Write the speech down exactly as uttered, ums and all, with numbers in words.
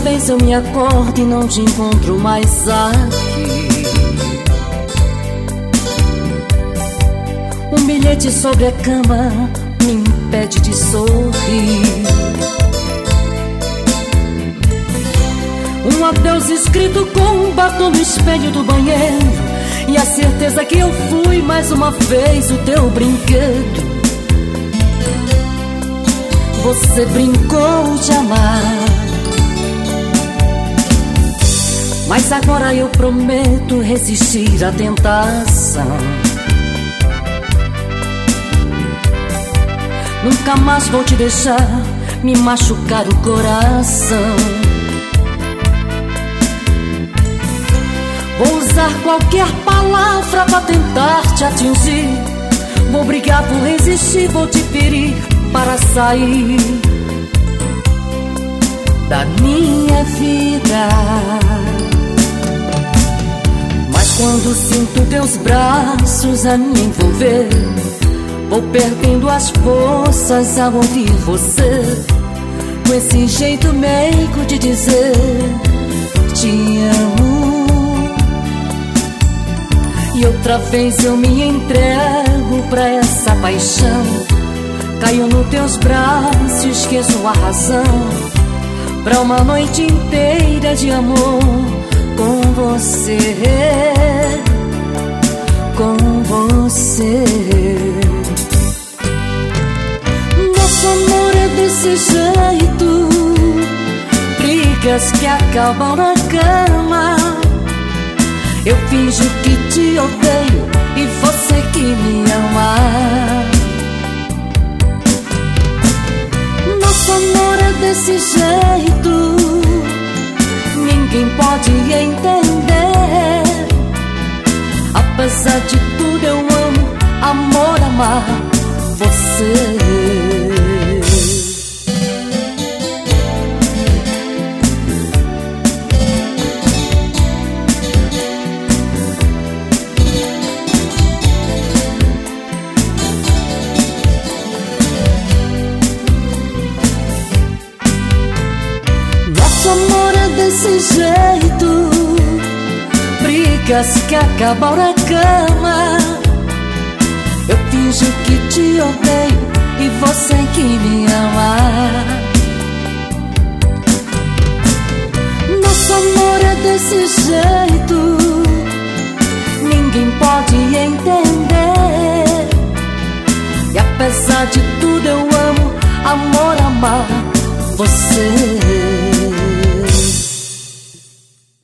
vez eu me acordo e não te encontro mais aqui. Um bilhete sobre a cama me impede de sorrir. Um adeus escrito com um batom no espelho do banheiro, e a certeza que eu fui mais uma vez o teu brinquedo. Você brincou de amar, mas agora eu prometo resistir à tentação. Nunca mais vou te deixar me machucar o coração. Vou usar qualquer palavra pra tentar te atingir. Vou brigar por resistir, vou te ferir para sair da minha vida. Mas quando sinto teus braços a me envolver, vou perdendo as forças ao ouvir você, com esse jeito meigo de dizer te amo. E outra vez eu me entrego pra essa paixão, caio nos teus braços, esqueço a razão, pra uma noite inteira de amor com você, com você. Nosso amor é desse jeito, brigas que acabam na cama. Eu finjo que te odeio e você que me ama. Nosso amor é desse jeito, ninguém pode entender. Apesar de tudo eu amo, amor, amar você. Nosso amor é desse jeito, brigas que acabam na cama. Eu finjo que te odeio e você que me ama. Nosso amor é desse jeito, ninguém pode entender. E apesar de tudo eu amo, amor, amar você.